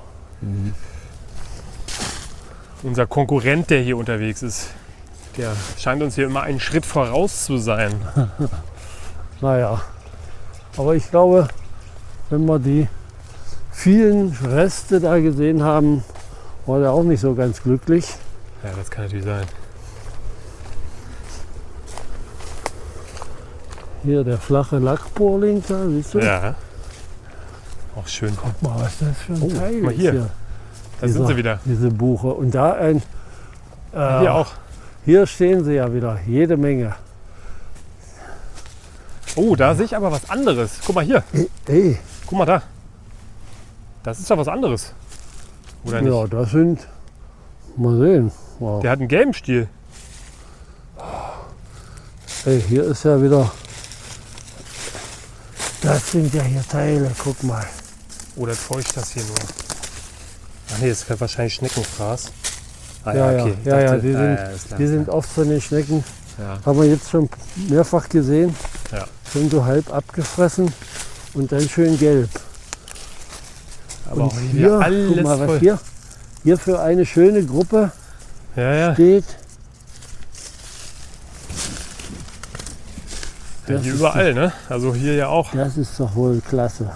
Unser Konkurrent, der hier unterwegs ist, der scheint uns hier immer einen Schritt voraus zu sein. Naja. Aber ich glaube, wenn wir die vielen Reste da gesehen haben, war der auch nicht so ganz glücklich. Ja, das kann natürlich sein. Hier der flache Lackbohrling da, siehst du? Ja. Auch schön. Guck mal, was das für ein Oh, Teil guck mal ist hier. hier. Da sind sie wieder. Diese Buche. Und da ein... äh, Hier auch. Hier stehen sie ja wieder, jede Menge. Oh, da sehe ich aber was anderes. Guck mal hier. Ey, ey, Guck mal da. Das ist doch was anderes. Oder nicht? Ja, das sind, mal sehen. Wow. Der hat einen gelben Stiel. Hey, hier ist ja wieder, das sind ja hier Teile, guck mal. Oder täuscht das hier nur? Ach nee, das wäre wahrscheinlich Schneckenfraß. Ah, Ja, ja, ich ja, ja, dachte- die ah, sind, ja, ist klar, die ist sind klar. oft von den Schnecken, Ja. haben wir jetzt schon mehrfach gesehen, Ja. schon so halb abgefressen und dann schön gelb. Aber Und auch hier, hier alles guck mal, was voll. hier, hier für eine schöne Gruppe Ja, ja. steht. ja Das hier ist überall, ne? Also hier ja auch. Das ist doch wohl klasse.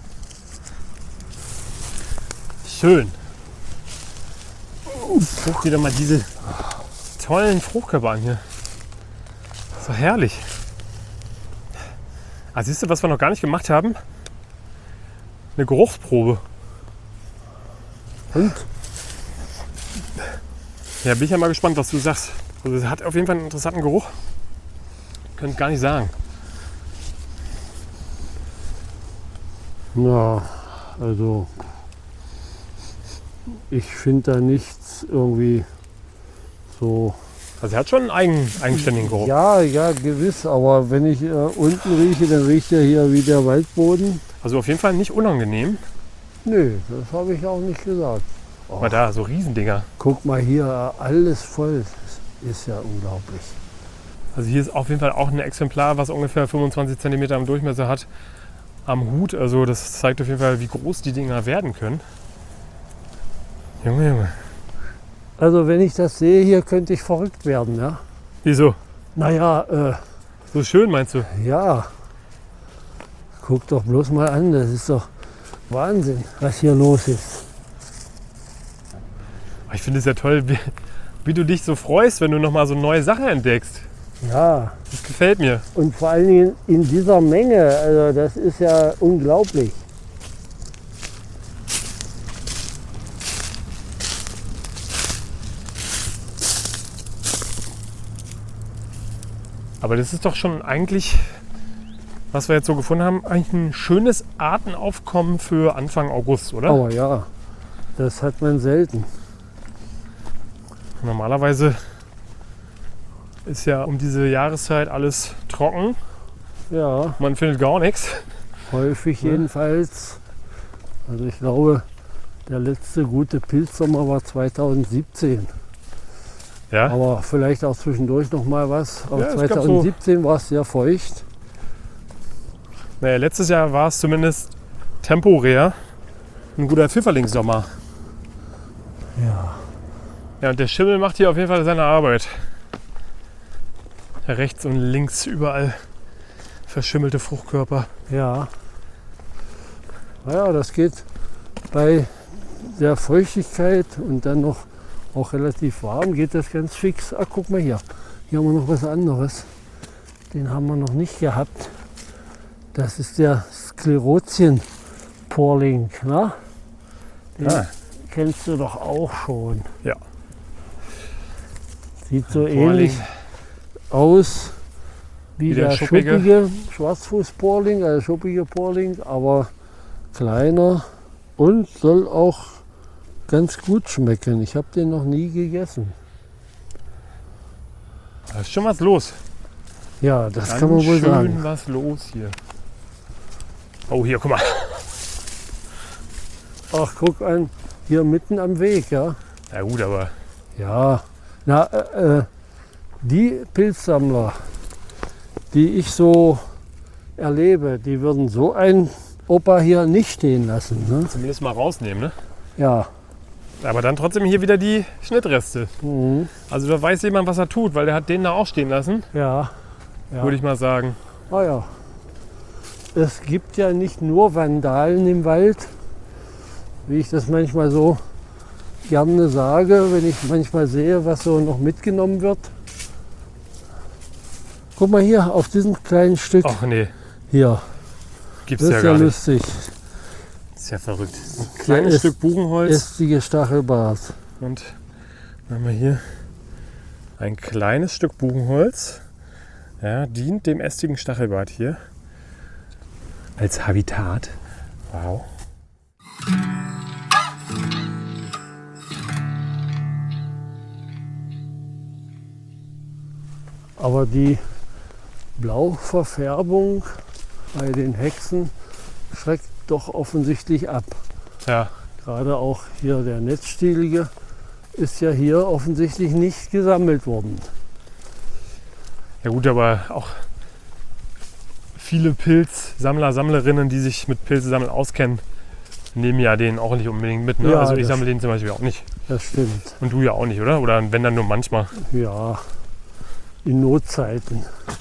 Schön. Guck dir doch mal diese tollen Fruchtkörper an hier. So herrlich. Ah, siehst du, was wir noch gar nicht gemacht haben? Eine Geruchsprobe. Und? Ja, bin ich ja mal gespannt, was du sagst. Also es hat auf jeden Fall einen interessanten Geruch. Könnt gar nicht sagen. Ja, also ich finde da nichts irgendwie so. Also er hat schon einen eigen, eigenständigen Geruch. Ja, ja, gewiss, aber wenn ich äh, unten rieche, dann riecht er hier wie der Waldboden. Also auf jeden Fall nicht unangenehm. Nö, das habe ich auch nicht gesagt. Oh, Aber da, so Riesendinger. guck mal hier, alles voll. Das ist ja unglaublich. Also hier ist auf jeden Fall auch ein Exemplar, was ungefähr fünfundzwanzig Zentimeter im Durchmesser hat, am Hut. Also das zeigt auf jeden Fall, wie groß die Dinger werden können. Junge, Junge. Also wenn ich das sehe, hier könnte ich verrückt werden, ja. Wieso? Naja, äh, So schön meinst du? ja. Guck doch bloß mal an, das ist doch Wahnsinn, was hier los ist. Ich finde es ja toll, wie, wie du dich so freust, wenn du nochmal so neue Sachen entdeckst. Ja, Das gefällt mir. und vor allen Dingen in dieser Menge, also das ist ja unglaublich. Aber das ist doch schon eigentlich, was wir jetzt so gefunden haben, eigentlich ein schönes Artenaufkommen für Anfang August, oder? Aber ja, das hat man selten. Normalerweise ist ja um diese Jahreszeit alles trocken. Ja, Man findet gar nichts. häufig jedenfalls. Also ich glaube, der letzte gute Pilzsommer war zweitausendsiebzehn. Ja, Aber vielleicht auch zwischendurch noch mal was. Aber Ja, es gab so- zweitausendsiebzehn war es sehr feucht. naja, letztes Jahr war es zumindest temporär ein guter Pfifferlingssommer. Ja. Ja, und der Schimmel macht hier auf jeden Fall seine Arbeit. Rechts und links überall verschimmelte Fruchtkörper. Ja. Naja, das geht bei der Feuchtigkeit und dann noch auch relativ warm, geht das ganz fix. Ach, guck mal hier. Hier haben wir noch was anderes. Den haben wir noch nicht gehabt. Das ist der Sklerotien-Porling. Ne? Den Ah. kennst du doch auch schon. Ja. Sieht so Porling. ähnlich aus wie, Wie der der, schuppige. schuppige Schwarzfuß-Porling, also schuppige Porling, aber kleiner und soll auch ganz gut schmecken. Ich habe den noch nie gegessen. Da ist schon was los. Ja, das Ganz kann man wohl schön sagen. was los hier. Oh, hier, guck mal. Ach, guck an, hier mitten am Weg, ja. Ja gut, aber Ja, na, äh, äh, die Pilzsammler, die ich so erlebe, die würden so einen Opa hier nicht stehen lassen. Ne? zumindest mal rausnehmen, ne? Ja. Aber dann trotzdem hier wieder die Schnittreste. Mhm. Also da weiß jemand, was er tut, weil der hat den da auch stehen lassen, Ja. Ja. würde ich mal sagen. Ah ja. Es gibt ja nicht nur Vandalen im Wald, wie ich das manchmal so gerne sage, wenn ich manchmal sehe, was so noch mitgenommen wird. Guck mal hier auf diesem kleinen Stück. Ach nee, Hier, gibt's das ja ist ja gar nicht. lustig. Ist ja verrückt. Ein kleines ist- Stück Buchenholz. Ästige Stachelbart. Und dann haben wir hier ein kleines Stück Buchenholz. Ja, dient dem ästigen Stachelbart hier als Habitat. Wow. Aber die Blauverfärbung bei den Hexen schreckt doch offensichtlich ab. Ja, Gerade auch hier der Netzstielige ist ja hier offensichtlich nicht gesammelt worden. ja gut, aber auch viele Pilzsammler, Sammlerinnen, die sich mit Pilzesammeln auskennen, nehmen ja den auch nicht unbedingt mit. Ne? Ja, also ich das- sammle den zum Beispiel auch nicht. Das stimmt. Und du ja auch nicht, oder? Oder wenn dann nur manchmal. Ja, in Notzeiten.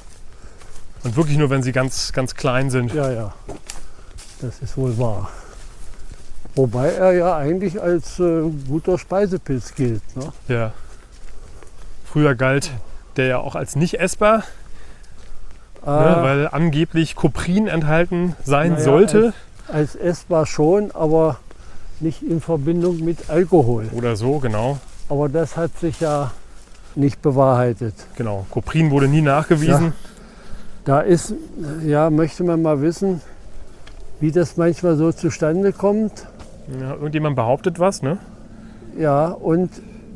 Und wirklich nur, wenn sie ganz, ganz klein sind. Ja, ja, das ist wohl wahr. Wobei er ja eigentlich als äh, guter Speisepilz gilt. Ne? Ja. Früher galt der ja auch als nicht essbar, Äh, ne? Weil angeblich Koprin enthalten sein Naja, sollte. als essbar schon, aber nicht in Verbindung mit Alkohol. Oder so, genau. Aber das hat sich ja nicht bewahrheitet. Genau. Koprin wurde nie nachgewiesen. Da ist, ja, möchte man mal wissen, wie das manchmal so zustande kommt. Ja, irgendjemand behauptet was, ne? Ja, und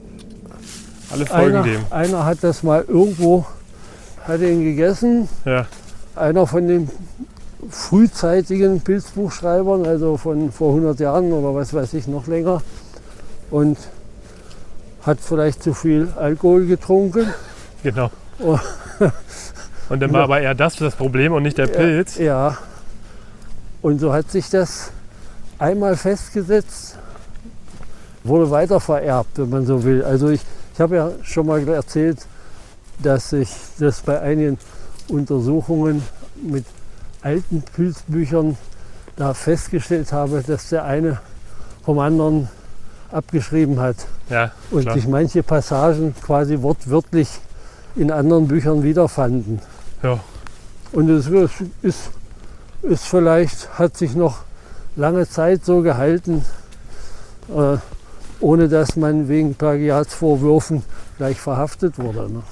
Alle folgen einer, dem. einer hat das mal irgendwo, hat ihn gegessen. Ja. Einer von den frühzeitigen Pilzbuchschreibern, also von vor hundert Jahren oder was weiß ich, noch länger. Und hat vielleicht zu viel Alkohol getrunken. Genau. Oh. Und dann war aber eher das das Problem und nicht der Pilz. Ja. Und so hat sich das einmal festgesetzt, wurde weiter vererbt, wenn man so will. Also ich, ich habe ja schon mal erzählt, dass ich das bei einigen Untersuchungen mit alten Pilzbüchern da festgestellt habe, dass der eine vom anderen abgeschrieben hat. Ja, Und klar. sich manche Passagen quasi wortwörtlich in anderen Büchern wiederfanden. Ja. Und es ist, ist, ist vielleicht, hat sich noch lange Zeit so gehalten, äh, ohne dass man wegen Plagiatsvorwürfen gleich verhaftet wurde. Ne?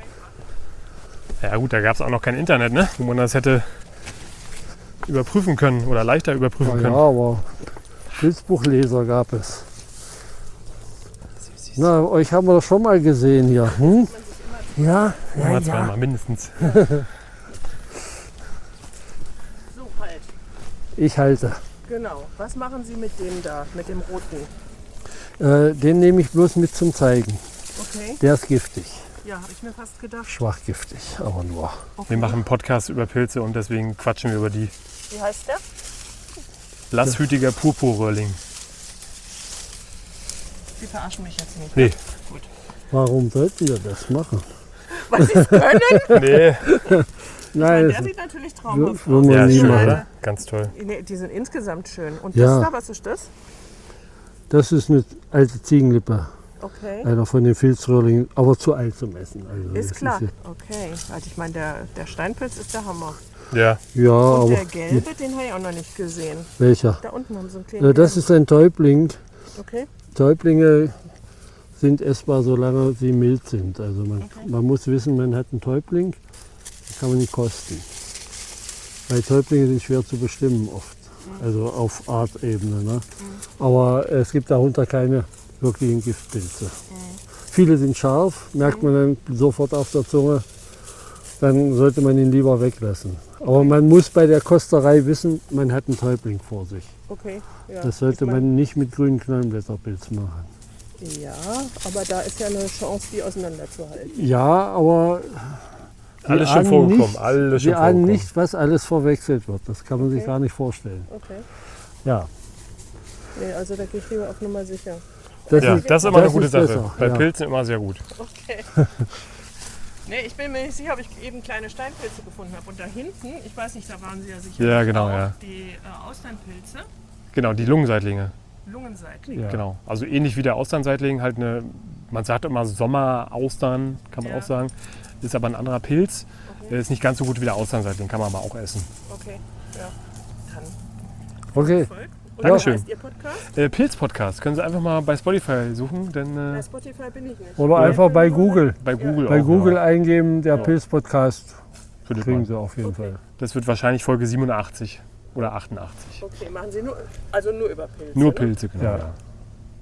Ja gut, da gab es auch noch kein Internet, ne? Wo man das hätte überprüfen können oder leichter überprüfen Ja, können. aber Pilzbuchleser gab es. Na, euch haben wir doch schon mal gesehen hier. Hm? Ja, ja, Mal ja. zweimal mindestens. So halt. Ich halte. Genau. Was machen Sie mit dem da, mit dem roten? Äh, den nehme ich bloß mit zum Zeigen. Okay. Der ist giftig. Ja, habe ich mir fast gedacht. Schwach giftig, aber nur. Okay. Wir machen einen Podcast über Pilze und deswegen quatschen wir über die. Wie heißt der? Lasshütiger Purpurröhrling. Sie verarschen mich jetzt nicht. Nee. Warum sollten wir das machen? Weil Sie es können? Nee. Nein, Der das sieht natürlich traumhaft will aus. man Ja, nie schön, machen. oder? Ganz toll. Nee, die sind insgesamt schön. Und Ja. das da, was ist das? das ist eine alte Ziegenlippe. Okay. Einer von den Filzröhrlingen, aber zu alt zum Essen. Also Ist das klar. ja- Okay. Also ich meine, der, der Steinpilz ist der Hammer. Ja. Ja, Und aber der gelbe, den habe ich auch noch nicht gesehen. welcher? Da unten haben sie einen kleinen. Äh, das gelben. ist ein Täubling. Okay. Täublinge sind essbar, solange sie mild sind. Also man, Okay. man muss wissen, man hat einen Täubling, den kann man nicht kosten. Weil Täublinge sind schwer zu bestimmen oft, also auf Artebene. Ne? Aber es gibt darunter keine wirklichen Giftpilze. Viele sind scharf, merkt man dann sofort auf der Zunge, dann sollte man ihn lieber weglassen. Aber man muss bei der Kosterei wissen, man hat einen Täubling vor sich. Okay. Ja. Das sollte Ich mein, man nicht mit grünen Knollenblätterpilz machen. Ja, aber da ist ja eine Chance, die auseinanderzuhalten. Ja, aber wir Alles schon ahnen vorgekommen. nicht- Alles schon wir ahnen vorgekommen. nicht, was alles verwechselt wird. Das kann man sich Okay. gar nicht vorstellen. Okay. Ja, Nee, also da gehe ich lieber auf Nummer sicher. das Ja, ist, das ist immer eine das gute ist Sache. besser, Bei ja. Pilzen immer sehr gut. Okay. Nee, ich bin mir nicht sicher, ob ich eben kleine Steinpilze gefunden habe. Und da hinten, ich weiß nicht, da waren sie ja sicher. Ja, genau, auch, ja. Die äh, Austernpilze, Genau, die Lungenseitlinge. Lungenseitlinge. Ja. Genau. Also ähnlich wie der Austernseitling, halt eine, man sagt immer Sommeraustern, kann man Ja. auch sagen. Ist aber ein anderer Pilz. Okay. Der ist nicht ganz so gut wie der Austernseitling, kann man aber auch essen. Okay, ja. Dann Okay, Volk. Und Dankeschön. wie heißt Ihr Podcast? Äh, Pilz-Podcast, können Sie einfach mal bei Spotify suchen, denn Bei äh, Spotify bin ich nicht. oder einfach bei Google. bei Google Bei auch. Google ja, eingeben, der Ja. Pilz-Podcast, findet kriegen man. Sie auf jeden Okay. Fall. Das wird wahrscheinlich Folge siebenundachtzig oder achtundachtzig. Okay, machen Sie nur, also nur über Pilze. Nur ne? Pilze, genau. Ja. Ja.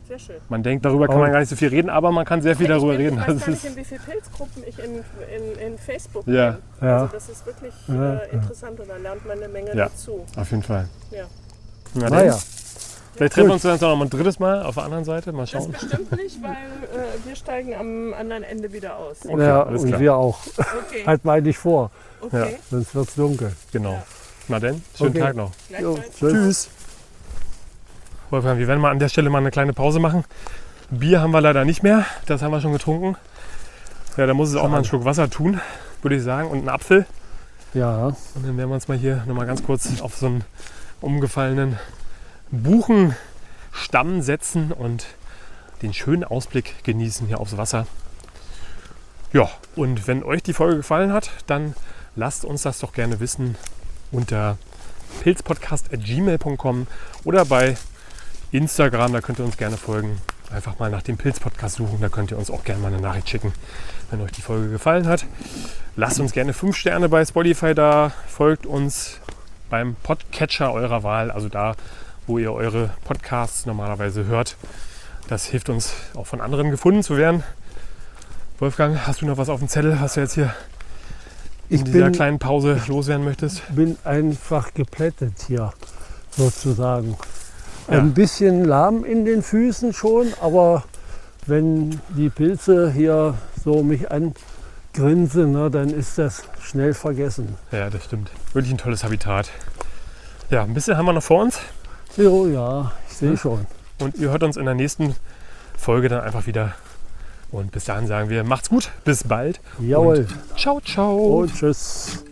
Sehr schön. Man denkt, darüber kann Oh. man gar nicht so viel reden, aber man kann sehr viel darüber ich bin, reden. Ich weiß Das gar nicht, ist, in wie vielen Pilzgruppen ich in, in, in Facebook Ja. bin. Ja. Also das ist wirklich Ja, äh, interessant und da lernt man eine Menge Ja. dazu. auf jeden Fall. Ja. Na, dann, Naja, vielleicht treffen wir Gut. uns dann noch mal ein drittes Mal auf der anderen Seite. Mal Das schauen. bestimmt nicht, weil äh, wir steigen am anderen Ende wieder aus. Okay, ja, alles und klar. wir auch. Okay, Halt mal nicht vor, okay. sonst wird es dunkel. Genau. Ja. Na denn, schönen Okay. Tag noch. Gleichfalls. Tschüss. Tschüss. Wolfgang, wir werden mal an der Stelle mal eine kleine Pause machen. Bier haben wir leider nicht mehr, das haben wir schon getrunken. Ja, da muss es auch mal einen Schluck Wasser tun, würde ich sagen, und einen Apfel. Ja, Und dann werden wir uns mal hier nochmal ganz kurz auf so einen umgefallenen Buchenstamm setzen und den schönen Ausblick genießen hier aufs Wasser. Ja, und wenn euch die Folge gefallen hat, dann lasst uns das doch gerne wissen unter pilzpodcast at gmail punkt com oder bei Instagram, da könnt ihr uns gerne folgen. Einfach mal nach dem Pilz-Podcast suchen, da könnt ihr uns auch gerne mal eine Nachricht schicken, wenn euch die Folge gefallen hat. Lasst uns gerne fünf Sterne bei Spotify da, folgt uns beim Podcatcher eurer Wahl, also da, wo ihr eure Podcasts normalerweise hört. Das hilft uns auch von anderen gefunden zu werden. Wolfgang, hast du noch was auf dem Zettel, was du jetzt hier in ich dieser bin, kleinen Pause loswerden möchtest? bin einfach geplättet hier, sozusagen. Ja. Ein bisschen lahm in den Füßen schon, aber wenn die Pilze hier so mich angrinsen, ne, dann ist das schnell vergessen. Ja, das stimmt. Wirklich ein tolles Habitat. Ja, ein bisschen haben wir noch vor uns. So, ja, ich sehe Hm? schon. Und ihr hört uns in der nächsten Folge dann einfach wieder. Und bis dahin sagen wir, macht's gut, bis bald. Jawohl. Ciao, ciao. Und tschüss.